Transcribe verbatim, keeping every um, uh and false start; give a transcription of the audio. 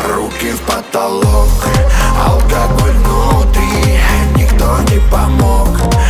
Руки в потолок, алкоголь внутри, никто не помог.